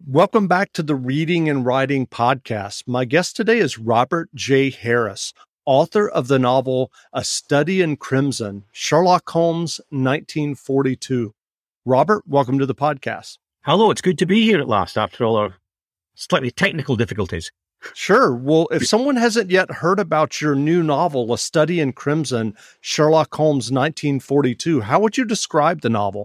Welcome back to the Reading and Writing Podcast. My guest today is Robert J. Harris, author of the novel A Study in Crimson, Sherlock Holmes, 1942. Robert, welcome to the podcast. Hello, it's good to be here at last after all our slightly technical difficulties. Sure. Well, if someone hasn't yet heard about your new novel, A Study in Crimson, Sherlock Holmes, 1942, how would you describe the novel?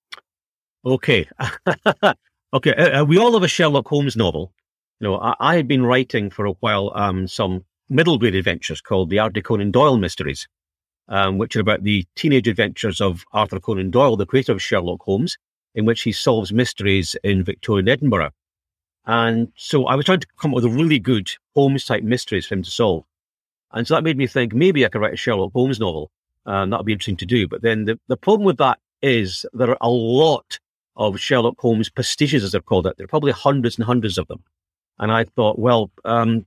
Okay. We all have a Sherlock Holmes novel. You know, I had been writing for a while some middle-grade adventures called the Arthur Conan Doyle Mysteries, which are about the teenage adventures of Arthur Conan Doyle, the creator of Sherlock Holmes, in which he solves mysteries in Victorian Edinburgh. And so I was trying to come up with a really good Holmes-type mysteries for him to solve. And so that made me think maybe I could write a Sherlock Holmes novel. That would be interesting to do. But then the problem with that is there are a lot of Sherlock Holmes pastiches, as they're called it. There are probably hundreds and hundreds of them. And I thought, well, why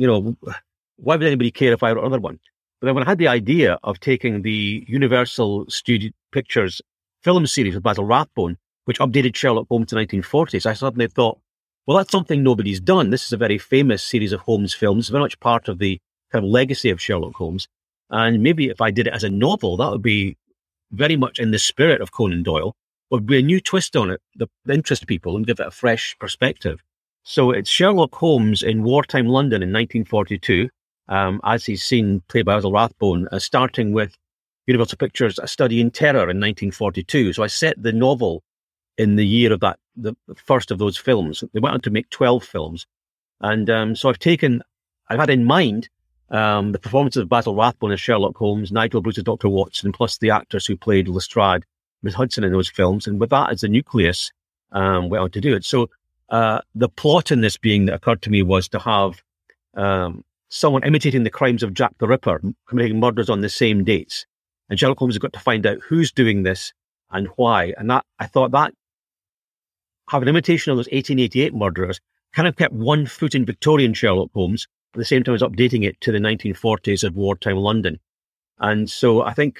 would anybody care if I wrote another one? But then when I had the idea of taking the Universal Studio Pictures film series with Basil Rathbone, which updated Sherlock Holmes to 1940s, I suddenly thought, well, that's something nobody's done. This is a very famous series of Holmes films, very much part of the kind of legacy of Sherlock Holmes. And maybe if I did it as a novel, that would be very much in the spirit of Conan Doyle. Would be a new twist on it that interest people and give it a fresh perspective. So it's Sherlock Holmes in wartime London in 1942, as he's seen, played by Basil Rathbone, starting with Universal Pictures' A Study in Terror in 1942. So I set the novel in the year of that, the first of those films. They went on to make 12 films. And so I've had in mind the performances of Basil Rathbone as Sherlock Holmes, Nigel Bruce as Dr. Watson, plus the actors who played Lestrade, Miss Hudson in those films. And with that as the nucleus, went on to do it. So the plot in this being that occurred to me was to have someone imitating the crimes of Jack the Ripper, committing murders on the same dates. And Sherlock Holmes has got to find out who's doing this and why. And that I thought that have an imitation of those 1888 murderers kind of kept one foot in Victorian Sherlock Holmes at the same time as updating it to the 1940s of wartime London. And so I think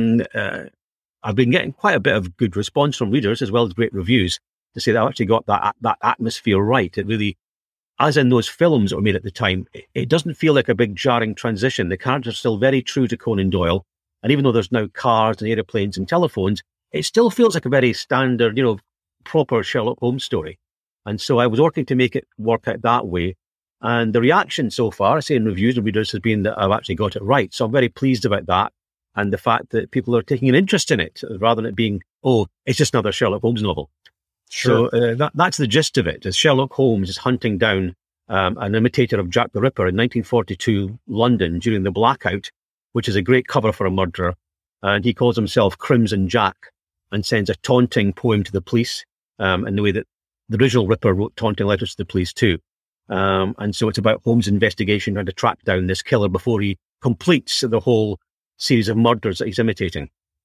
I've been getting quite a bit of good response from readers as well as great reviews to say that I've actually got that atmosphere right. It really, as in those films that were made at the time, it doesn't feel like a big jarring transition. The characters are still very true to Conan Doyle. And even though there's now cars and aeroplanes and telephones, it still feels like a very standard, proper Sherlock Holmes story. And so I was working to make it work out that way. And the reaction so far, I say in reviews and readers, has been that I've actually got it right. So I'm very pleased about that. And the fact that people are taking an interest in it rather than it being, it's just another Sherlock Holmes novel. Sure. So that's the gist of it. As Sherlock Holmes is hunting down an imitator of Jack the Ripper in 1942 London during the blackout, which is a great cover for a murderer. And he calls himself Crimson Jack and sends a taunting poem to the police in the way that the original Ripper wrote taunting letters to the police too. And so it's about Holmes' investigation trying to track down this killer before he completes the whole series of murders that he's imitating.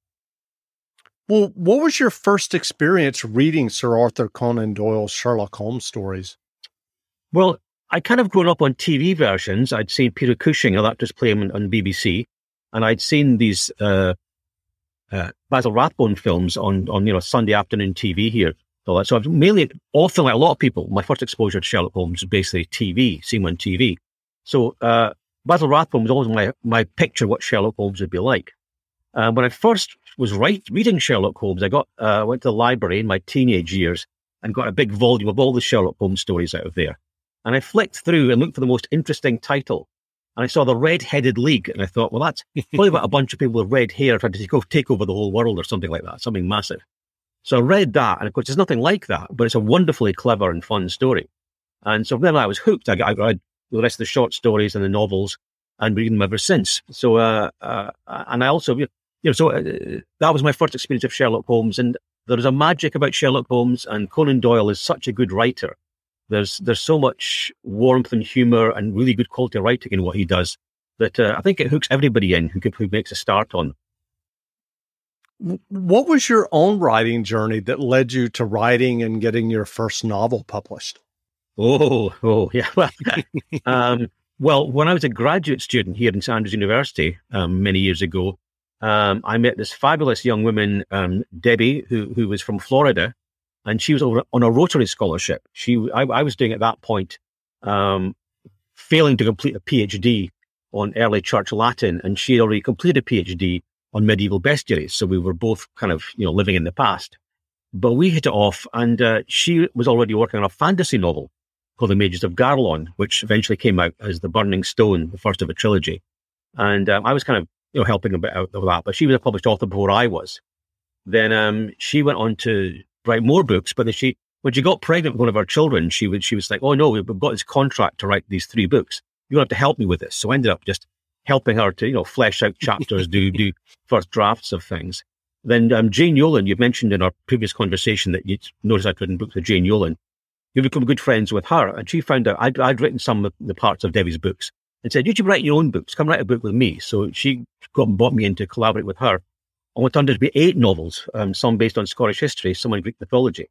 Well, what was your first experience reading Sir Arthur Conan Doyle's Sherlock Holmes stories? Well, I kind of grown up on TV versions. I'd seen Peter Cushing, other actors play him on BBC, and I'd seen these Basil Rathbone films on Sunday afternoon TV here. So I've mainly, often like a lot of people, my first exposure to Sherlock Holmes was basically TV, seeing him on TV. So Basil Rathbone was always my picture of what Sherlock Holmes would be like. When I first was reading Sherlock Holmes, I went to the library in my teenage years and got a big volume of all the Sherlock Holmes stories out of there. And I flicked through and looked for the most interesting title. And I saw the Red-Headed League. And I thought, well, that's probably about a bunch of people with red hair trying to take over the whole world or something like that, something massive. So I read that. And of course, there's nothing like that, but it's a wonderfully clever and fun story. And so then I was hooked. I read the rest of the short stories and the novels and reading them ever since. So, and I also, that was my first experience of Sherlock Holmes. And there's a magic about Sherlock Holmes, and Conan Doyle is such a good writer. There's so much warmth and humor and really good quality writing in what he does that I think it hooks everybody in who makes a start on. What was your own writing journey that led you to writing and getting your first novel published? Oh, yeah. Well, when I was a graduate student here in St Andrews University many years ago, I met this fabulous young woman, Debbie, who was from Florida. and she was over on a Rotary scholarship. I was doing at that point, failing to complete a PhD on early church Latin, and she had already completed a PhD on medieval bestiaries. So we were both kind of, living in the past. But we hit it off, and she was already working on a fantasy novel called The Mages of Garlon, which eventually came out as The Burning Stone, the first of a trilogy. And I was kind of, helping a bit out of that, but she was a published author before I was. Then she went on to write more books, but when she got pregnant with one of our children, she was like, oh no, we've got this contract to write these 3 books. You're going to have to help me with this. So I ended up just helping her to, flesh out chapters, do first drafts of things. Then Jane Yolen, you mentioned in our previous conversation that you'd noticed I'd written books with Jane Yolen. You've become good friends with her, and she found out I'd written some of the parts of Debbie's books and said, you should write your own books. Come write a book with me. So she got and brought me in to collaborate with her. And what turned out to be 8 novels, some based on Scottish history, some on Greek mythology.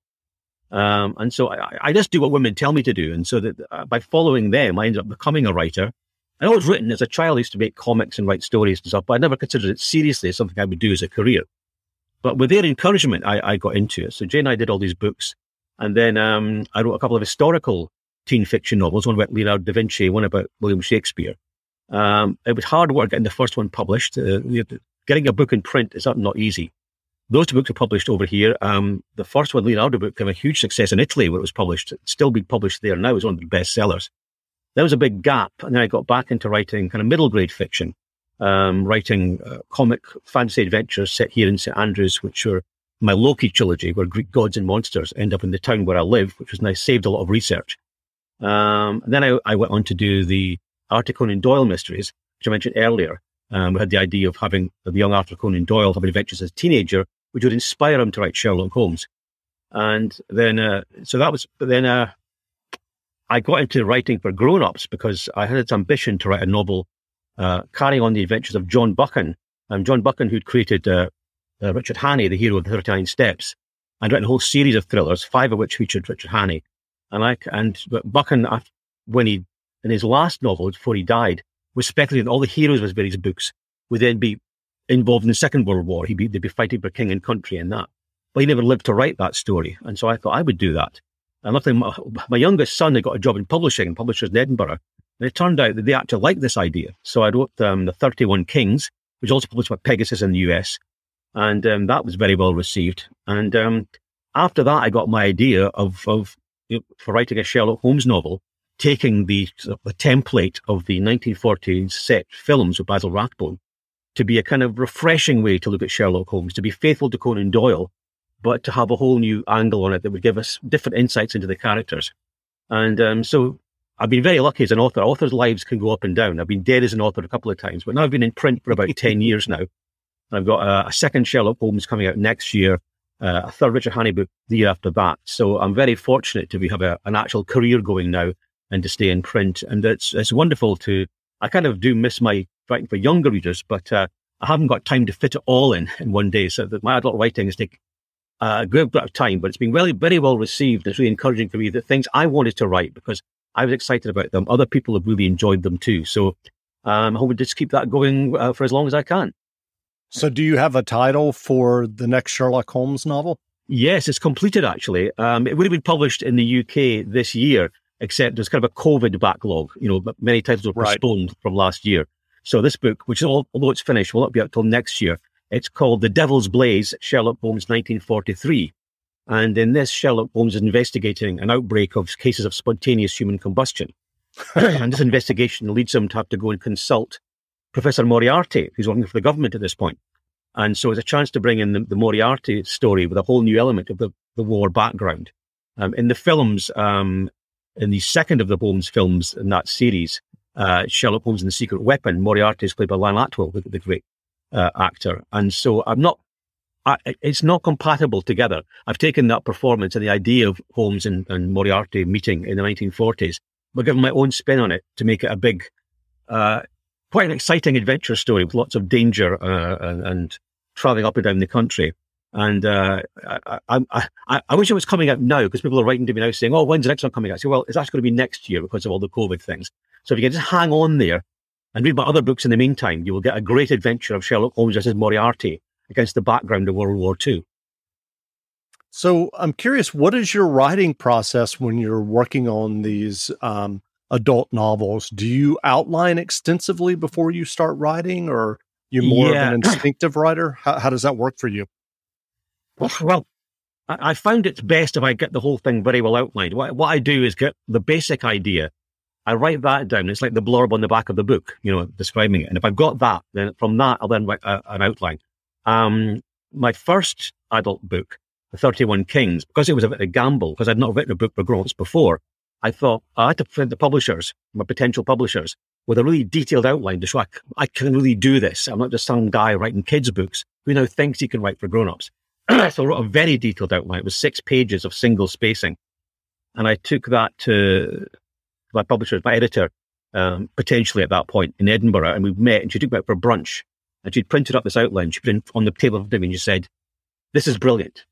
And so I just do what women tell me to do. And so that by following them, I ended up becoming a writer. I'd always written as a child. I used to make comics and write stories and stuff, but I never considered it seriously as something I would do as a career. But with their encouragement, I got into it. So Jane and I did all these books. And then I wrote a couple of historical teen fiction novels, one about Leonardo da Vinci, one about William Shakespeare. It was hard work getting the first one published. Getting a book in print is not easy. Those 2 books are published over here. The first one, Leonardo book, became a huge success in Italy where it was published. It's still being published there now. It's one of the best sellers. There was a big gap. And then I got back into writing kind of middle grade fiction, writing comic fantasy adventures set here in St. Andrews, which were my Loki trilogy, where Greek gods and monsters end up in the town where I live, which was nice, saved a lot of research. Then I went on to do the Arthur Conan Doyle mysteries, which I mentioned earlier. We had the idea of having the young Arthur Conan Doyle having adventures as a teenager, which would inspire him to write Sherlock Holmes. And then, I got into writing for grown-ups because I had this ambition to write a novel carrying on the adventures of John Buchan. John Buchan, who'd created Richard Hannay, the hero of the 39 Steps, and written a whole series of thrillers, 5 of which featured Richard Hannay. But Buchan, in his last novel, before he died, was speculating that all the heroes of his various books would then be involved in the Second World War. They'd be fighting for king and country and that. But he never lived to write that story. And so I thought I would do that. And luckily, my youngest son had got a job in publishing, publishers in Edinburgh. And it turned out that they actually liked this idea. So I wrote the 31 Kings, which was also published by Pegasus in the US. And that was very well received. And after that, I got my idea for writing a Sherlock Holmes novel, taking the template of the 1940s set films with Basil Rathbone to be a kind of refreshing way to look at Sherlock Holmes, to be faithful to Conan Doyle, but to have a whole new angle on it that would give us different insights into the characters. And so I've been very lucky as an author. Authors' lives can go up and down. I've been dead as an author a couple of times, but now I've been in print for about 10 years now. And I've got a second Sherlock Holmes coming out next year, a third Richard Hannay book the year after that. So I'm very fortunate to have an actual career going now and to stay in print. And it's wonderful I kind of do miss my writing for younger readers, but I haven't got time to fit it all in one day. So that my adult writing has taken a good bit of time, but it's been very, very well received. It's really encouraging for me that things I wanted to write because I was excited about them. Other people have really enjoyed them too. So I hope to just keep that going for as long as I can. So do you have a title for the next Sherlock Holmes novel? Yes, it's completed actually. It would have been published in the UK this year, except there's kind of a COVID backlog. Many titles were postponed from last year. So this book, which although it's finished, will not be out till next year. It's called The Devil's Blaze, Sherlock Holmes 1943. And in this, Sherlock Holmes is investigating an outbreak of cases of spontaneous human combustion. And this investigation leads him to have to go and consult Professor Moriarty, who's working for the government at this point. And so it's a chance to bring in the Moriarty story with a whole new element of the war background. In the films, in the second of the Holmes films in that series, Sherlock Holmes and the Secret Weapon, Moriarty is played by Lan Atwill, the great actor. And so it's not compatible together. I've taken that performance and the idea of Holmes and Moriarty meeting in the 1940s, but given my own spin on it to make it a big, quite an exciting adventure story with lots of danger and traveling up and down the country. And I wish it was coming out now because people are writing to me now saying, oh, when's the next one coming out? I say, well, it's actually going to be next year because of all the COVID things. So if you can just hang on there and read my other books in the meantime, you will get a great adventure of Sherlock Holmes versus Moriarty against the background of World War II. So I'm curious, what is your writing process when you're working on these adult novels? Do you outline extensively before you start writing, or you more of an Yeah. instinctive writer? How does that work for you? Well, I found it's best if I get the whole thing very well outlined. What I do is get the basic idea. I write that down. It's like the blurb on the back of the book, describing it. And if I've got that, then from that, I'll then write an outline. My first adult book, The 31 Kings, because it was a bit of a gamble, because I'd not written a book for grown-ups before, I thought I had to find the publishers, my potential publishers, with a really detailed outline to show I can really do this. I'm not just some guy writing kids' books who now thinks he can write for grown-ups. So I wrote a very detailed outline. It was 6 pages of single spacing. And I took that to my publisher, my editor, potentially at that point in Edinburgh, and we met, and she took me out for brunch, and she'd printed up this outline. She put it on the table of me, and she said, "This is brilliant.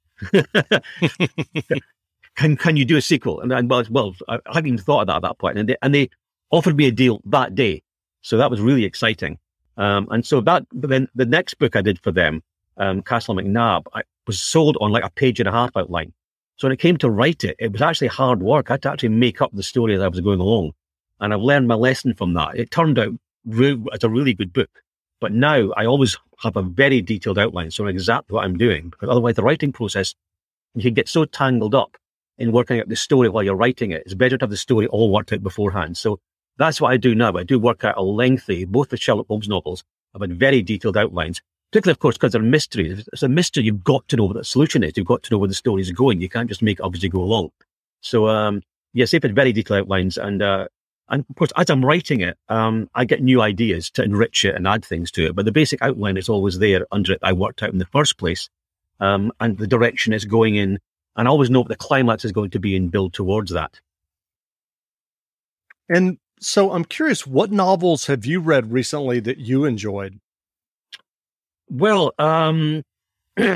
Can you do a sequel?" And I hadn't even thought of that at that point. And they offered me a deal that day, so that was really exciting. And so but then the next book I did for them, Castle McNab, I was sold on like a 1.5-page outline. So when it came to write it, it was actually hard work. I had to actually make up the story as I was going along. And I've learned my lesson from that. It turned out as a really good book. But now I always have a very detailed outline, so I know exactly what I'm doing. Because otherwise the writing process, you can get so tangled up in working out the story while you're writing it. It's better to have the story all worked out beforehand. So that's what I do now. I do work out a lengthy, both the Sherlock Holmes novels, I've had very detailed outlines. Particularly, of course, because they're mysteries. If it's a mystery, you've got to know what the solution is. You've got to know where the story is going. You can't just make it up as you go along. So, yes, they've had very detailed outlines. And of course, as I'm writing it, I get new ideas to enrich it and add things to it. But the basic outline is always there under it. I worked out in the first place, and the direction it's going in. And I always know what the climax is going to be and build towards that. And so I'm curious, what novels have you read recently that you enjoyed? Well, in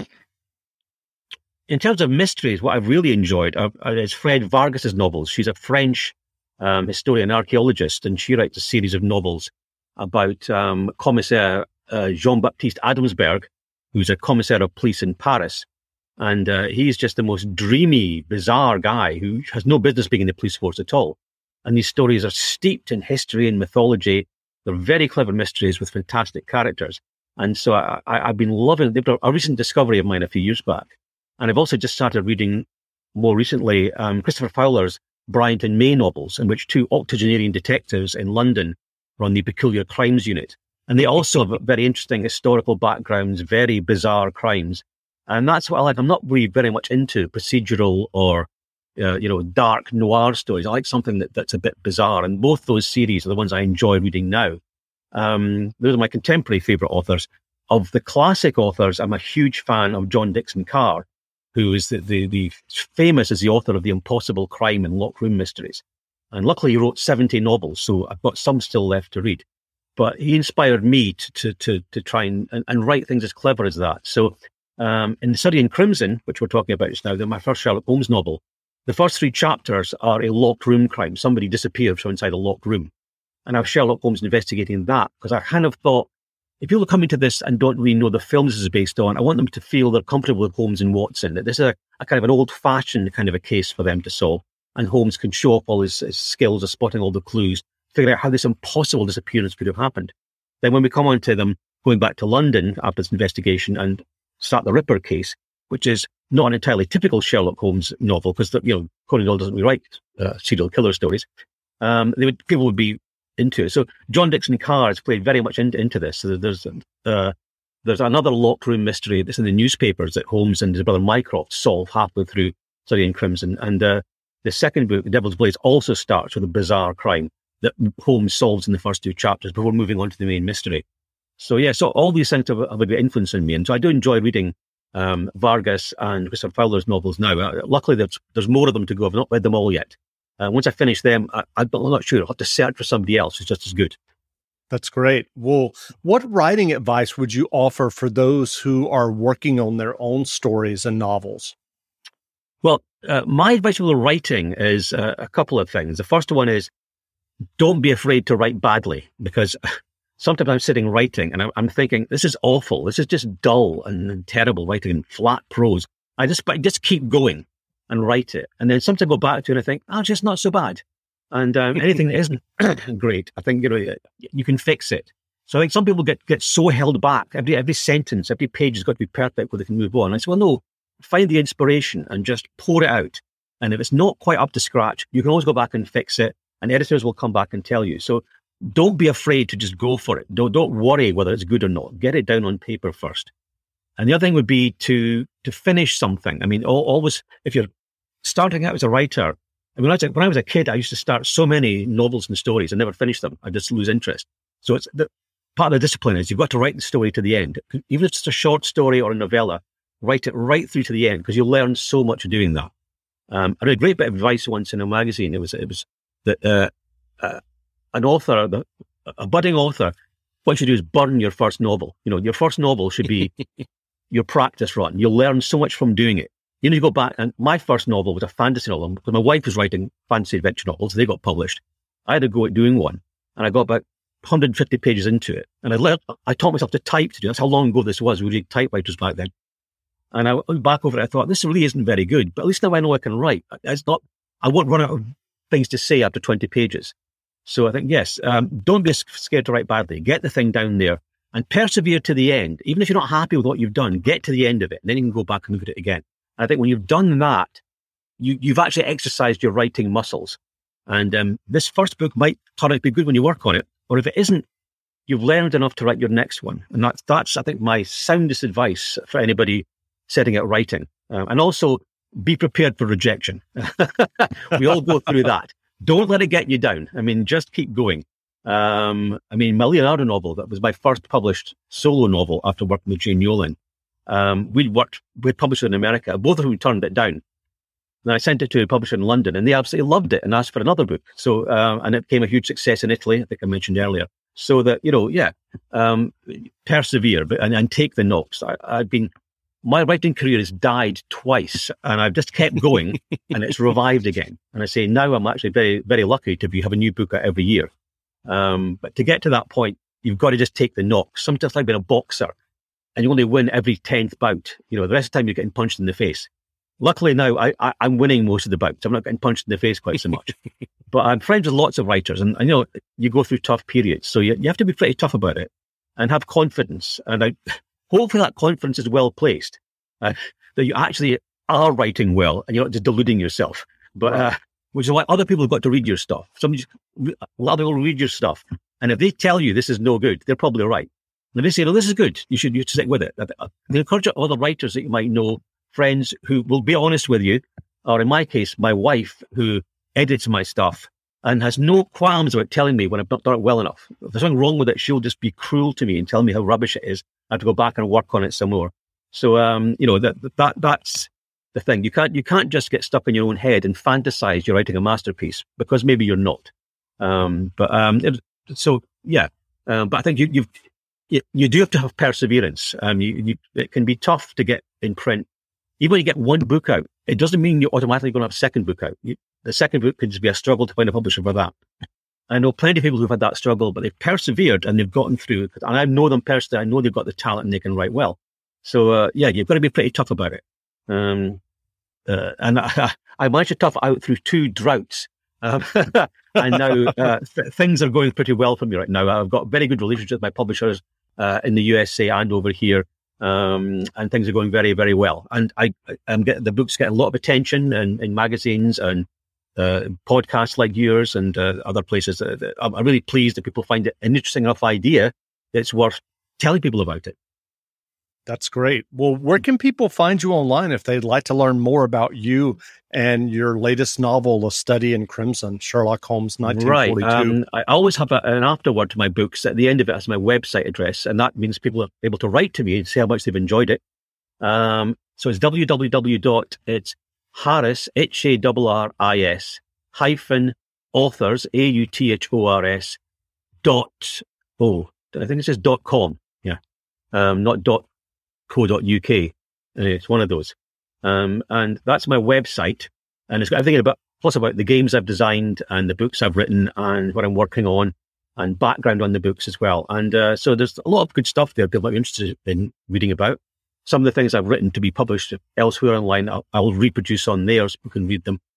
terms of mysteries, what I've really enjoyed is Fred Vargas's novels. She's a French historian, archaeologist, and she writes a series of novels about Commissaire Jean-Baptiste Adamsberg, who's a commissaire of police in Paris. And he's just the most dreamy, bizarre guy who has no business being in the police force at all. And these stories are steeped in history and mythology. They're very clever mysteries with fantastic characters. And so I've been loving a recent discovery of mine a few years back. And I've also just started reading more recently Christopher Fowler's Bryant and May novels, in which 2 octogenarian detectives in London run the Peculiar Crimes Unit. And they also have very interesting historical backgrounds, very bizarre crimes. And that's what I like. I'm not really very much into procedural or, dark noir stories. I like something that's a bit bizarre. And both those series are the ones I enjoy reading now. Those are my contemporary favourite authors. Of the classic authors, I'm a huge fan of John Dickson Carr, who is the famous as the author of The Impossible Crime and Locked Room Mysteries. And luckily he wrote 70 novels, so I've got some still left to read. But he inspired me to try and write things as clever as that. So in The Study in Crimson, which we're talking about just now, my first Sherlock Holmes novel, the first 3 chapters are a locked room crime. Somebody disappeared from inside a locked room. And I have Sherlock Holmes investigating that, because I kind of thought, if people are coming to this and don't really know the film this is based on, I want them to feel they're comfortable with Holmes and Watson, that this is a kind of an old-fashioned kind of a case for them to solve. And Holmes can show off all his skills of spotting all the clues, figure out how this impossible disappearance could have happened. Then when we come on to them going back to London after this investigation and start the Ripper case, which is not an entirely typical Sherlock Holmes novel, because Conan Doyle doesn't rewrite serial killer stories. People would be into it. So John Dickson Carr has played very much into this. So there's another locked room mystery that's in the newspapers that Holmes and his brother Mycroft solve halfway through Study in Crimson. And the second book, The Devil's Blaze, also starts with a bizarre crime that Holmes solves in the first 2 chapters before moving on to the main mystery. So yeah, so all these things have a great influence on me. And so I do enjoy reading Vargas and Christopher Fowler's novels now. Luckily, there's more of them to go. I've not read them all yet. Once I finish them, I'm not sure. I'll have to search for somebody else who's just as good. That's great. Well, what writing advice would you offer for those who are working on their own stories and novels? Well, my advice for the writing is a couple of things. The first one is, don't be afraid to write badly, because sometimes I'm sitting writing and I'm thinking, this is awful. This is just dull and terrible writing and flat prose. I just keep going and write it. And then sometimes I go back to it and I think, oh, it's just not so bad. And anything that isn't great, I think, you can fix it. So I think some people get so held back. Every sentence, every page has got to be perfect before they can move on. I say, well, no, find the inspiration and just pour it out. And if it's not quite up to scratch, you can always go back and fix it. And editors will come back and tell you. So don't be afraid to just go for it. Don't worry whether it's good or not. Get it down on paper first. And the other thing would be to finish something. I mean, always, if you're starting out as a writer, I mean, when I was a kid, I used to start so many novels and stories and never finish them. I just lose interest. So it's part of the discipline is you've got to write the story to the end. Even if it's a short story or a novella, write it right through to the end because you'll learn so much doing that. I read a great bit of advice once in a magazine. It was that an author, a budding author, what you should do is burn your first novel. Your first novel should be your practice run. You'll learn so much from doing it. You go back, and my first novel was a fantasy novel because my wife was writing fantasy adventure novels. They got published. I had to go at doing one, and I got about 150 pages into it. And I taught myself to type to do. That's how long ago this was. We read typewriters back then. And I went back over it. I thought, this really isn't very good, but at least now I know I can write. I won't run out of things to say after 20 pages. So I think, yes, don't be scared to write badly. Get the thing down there and persevere to the end. Even if you're not happy with what you've done, get to the end of it. And then you can go back and look at it again. And I think when you've done that, you've actually exercised your writing muscles. And this first book might turn out to be good when you work on it. Or if it isn't, you've learned enough to write your next one. And that's I think, my soundest advice for anybody setting out writing. And also, be prepared for rejection. We all go through that. Don't let it get you down. I mean, just keep going. My Leonardo novel, that was my first published solo novel after working with Jane Yolen. We'd published it in America. Both of them turned it down. And I sent it to a publisher in London, and they absolutely loved it and asked for another book. So, and it became a huge success in Italy, I think I mentioned earlier. So that, persevere and take the knocks. My writing career has died twice, and I've just kept going, and it's revived again. And I say now I'm actually very, very lucky to have a new book out every year. But to get to that point, you've got to just take the knocks. Sometimes like being a boxer, and you only win every 10th bout. The rest of the time you're getting punched in the face. Luckily now, I'm winning most of the bouts. I'm not getting punched in the face quite so much. But I'm friends with lots of writers, and you go through tough periods. So you have to be pretty tough about it and have confidence. And hopefully that confidence is well placed, that you actually are writing well and you're not just deluding yourself. But which is why other people have got to read your stuff. A lot of people read your stuff, and if they tell you this is no good, they're probably right. And if they say, no, this is good, you should stick with it. I encourage other writers that you might know, friends who will be honest with you, or in my case, my wife, who edits my stuff and has no qualms about telling me when I've not done it well enough. If there's something wrong with it, she'll just be cruel to me and tell me how rubbish it is. I have to go back and work on it some more. So, that's the thing. You can't just get stuck in your own head and fantasize you're writing a masterpiece, because maybe you're not. But I think you do have to have perseverance. It can be tough to get in print. Even when you get one book out, it doesn't mean you're automatically going to have a second book out. The second book can just be a struggle to find a publisher for that. I know plenty of people who've had that struggle, but they've persevered and they've gotten through. And I know them personally. I know they've got the talent and they can write well. So, you've got to be pretty tough about it. And I managed to tough it out through 2 droughts. And now things are going pretty well for me right now. I've got very good relationships with my publishers in the USA and over here. And things are going very, very well. And the book's getting a lot of attention in magazines and podcasts like yours and other places. I'm really pleased that people find it an interesting enough idea that it's worth telling people about it. That's great. Well, where can people find you online if they'd like to learn more about you and your latest novel, A Study in Crimson, Sherlock Holmes 1942? Right. I always have an afterword to my books. At the end of it as my website address, and that means people are able to write to me and say how much they've enjoyed it. So it's www.it's Harris, HARRIS, authors, AUTHORS, I think it says .com. Yeah. Not .co.uk. It's one of those. And that's my website. And it's got everything about the games I've designed and the books I've written and what I'm working on and background on the books as well. And so there's a lot of good stuff there people are interested in reading about. some of the things I've written to be published elsewhere online, I'll reproduce on there so you can read them.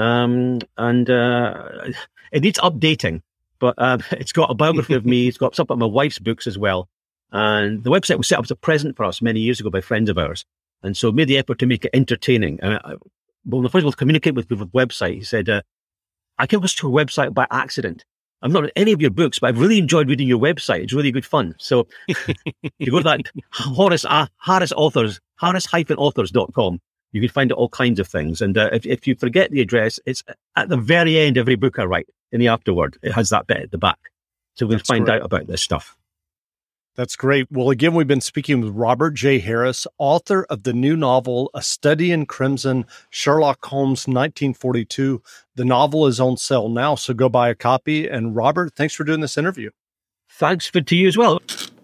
It needs updating, but it's got a biography of me. It's got some of my wife's books as well. And the website was set up as a present for us many years ago by friends of ours. And so made the effort to make it entertaining. When I first was communicating with people with the website, he said, I came across your website by accident. I've not read any of your books, but I've really enjoyed reading your website. It's really good fun. So you go to that Harris-authors.com. You can find out all kinds of things. And if you forget the address, it's at the very end of every book I write, in the afterword. It has that bit at the back. So we'll find out about this stuff. That's great. Well, again, we've been speaking with Robert J. Harris, author of the new novel, A Study in Crimson, Sherlock Holmes, 1942. The novel is on sale now, so go buy a copy. And Robert, thanks for doing this interview. Thanks to you as well.